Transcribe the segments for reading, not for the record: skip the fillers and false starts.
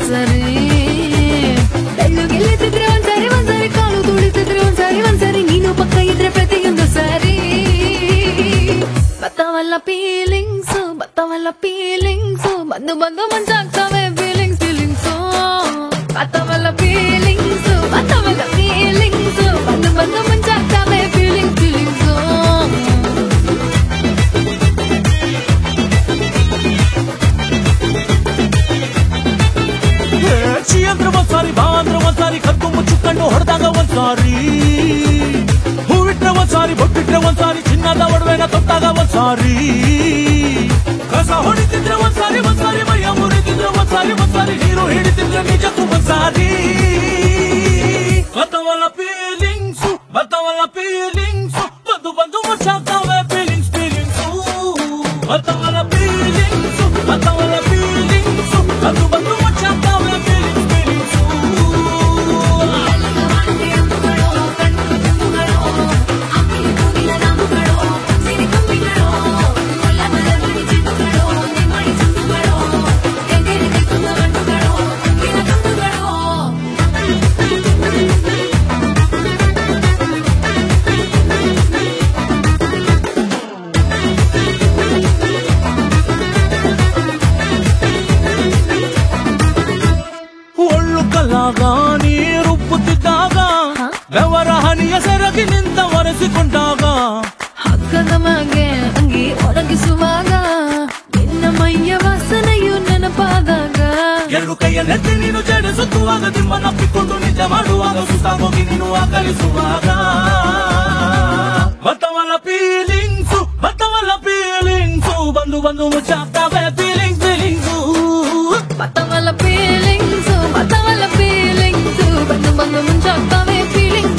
ಒಂದ್ಸರಿ ಬೆಳ್ಳು ಗೆಲ್ಲಿತಿದ್ರೆ ಒಂದ್ಸರಿ ಕಾಲು ತುಳಿತಿದ್ರೆ ಒಂದ್ಸರಿ ನೀನು ಪಕ್ಕ ಇದ್ರೆ ಪ್ರತಿಯೊಂದು ಸಾರಿ ಬತ್ತವಲ್ಲ ಫೀಲಿಂಗ್ಸ್ ಬಂದು ಮಂಚಾಗ್ತವೆ ಫೀಲಿಂಗ್ಸ್ ಬತ್ತವಲ್ಲ ಫೀಲಿಂಗ್ಸ್ ಬಂದು ಮಂಚಾಗ್ತವೆ ಫೀಲಿಂಗ್ಸ್ ಛೀ ಅಂದ್ರೆ ಒಂದ್ಸಾರಿ ಬಾ ಅಂದ್ರೆ ಒಂದ್ಸಾರಿ ಕದ್ದು ಮುಚ್ಚಿಕೊಂಡು ಹೊಡೆದಾಗ ಒಂದ್ಸಾರಿ ಹೂವಿಟ್ರೆ ಒಂದ್ಸಾರಿ ಬೊಟ್ಟಿಟ್ರೆ ಒಂದ್ಸಾರಿ ಚಿನ್ನದ ಒಡವೆನ ತೊಟ್ಟಾಗ ಒಂದ್ಸಾರಿ ಕಸ ಹೊಡಿತಿದ್ರೆ ಒಂದ್ಸಾರಿ ಮೈಯ ಮುರಿತಿದ್ರೆ ಒಂದ್ಸಾರಿ ನೀರು ಹಿಡಿತಿದ್ರೆ ನಿಜಕ್ಕೂ ಒಂದ್ಸಾರಿ ಬತ್ತವಲ್ಲ ಫೀಲಿಂಗ್ಸ್ ಬಂದು ಮುಚ್ಚಾಗ್ತಾವೆ ಫೀಲಿಂಗ್ಸ್ ಬತ್ತವಲ್ಲ ಫೀಲಿಂಗ್ಸ್ ಬಂದು ಮುಚ್ಚಾಗ್ತಾವೆ ಫೀಲಿಂಗ್ಸ್ ನೀರುಪ್ಪುತ್ತಿದ್ದಾಗ ಬೆವರ ಹನಿಯ ಸೆರಗಿ ನಿಂತ ಒರೆಸಿಕೊಂಡಾಗ ಹಗ್ಗದ ಮಗೆ ಅಂಗಿ ಒಣಗಿಸುವಾಗ ನಿನ್ನ ಮೈಯ ವಾಸನೆಯು ನೆನಪಾದಾಗ ಎರಡು ಕೈಯನ್ನೆತ್ತಿ ನೀನು ಜಡಿಸುತ್ತುವಾಗ ದಿಮ್ಮನಪ್ಪಿಕೊಂಡು ನಿಜ ಮಾಡುವಾಗ ಸುತ್ತಾಗೋಗಿ ನೀನು ಆಕಲಿಸುವಾಗ ಬತ್ತವಲ್ಲ ಫೀಲಿಂಗ್ಸ್ ಬಂದು ಮುಚ್ಚಾಗ್ತಾವೆ ಫೀಲಿಂಗ್ಸ್ ಬತ್ತವಲ್ಲ ಫೀಲಿಂಗ್ಸ್ ಬಂದು ಮುಂಚಾಗ್ತಾವೆ ಫೀಲಿಂಗ್ಸ್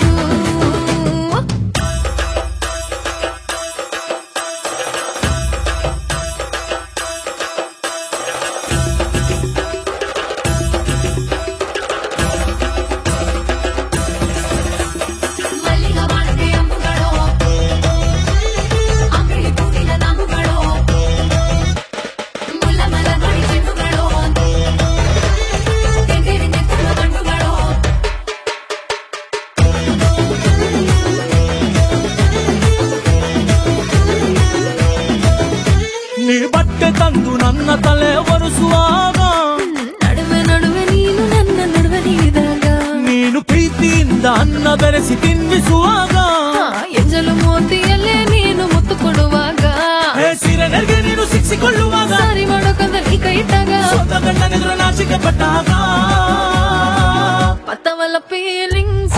ನೀ ಬಟ್ಟೆ ತಂದು ನನ್ನ ತಲೆ ಒರೆಸುವಾಗ ನಡುವೆ ನೀನು ನನ್ನ ನಡುವೆ ನೀಡಿದಾಗ ನೀನು ಪ್ರೀತಿಯಿಂದ ಅನ್ನ ಬೆರೆಸಿ ತಿನ್ನಿಸುವಾಗ ಎಂಜಲು ಮೋತಿಯಲ್ಲೇ ನೀನು ಮುತ್ತು ಕೊಡುವಾಗ ಸೀರೆ ನೆರಿಗೆ ನೀನು ಸಿಕ್ಕಿಕೊಳ್ಳುವಾಗ ಸಾರಿ ಮಾಡೋಕಂದ ನೀ ಕೈ ಇಟ್ಟಾಗ ಸ್ವಂತ ಗಂಡನೆದುರು ನಾಚಿಕೆ ಪಟ್ಟಾಗ ಬತ್ತವಲ್ಲ ಫೀಲಿಂಗ್ಸ್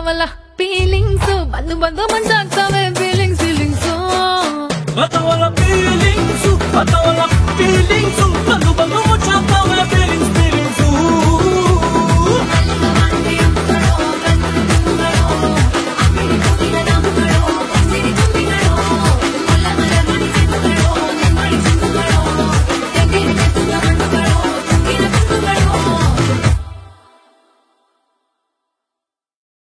ಬಂದು ಮಂಚಾಗ್ತವೆ ಫೀಲಿಂಗ್ಸ್ ಬತ್ತವಲ್ಲ ಫೀಲಿಂಗ್ಸ್ ಬಂದು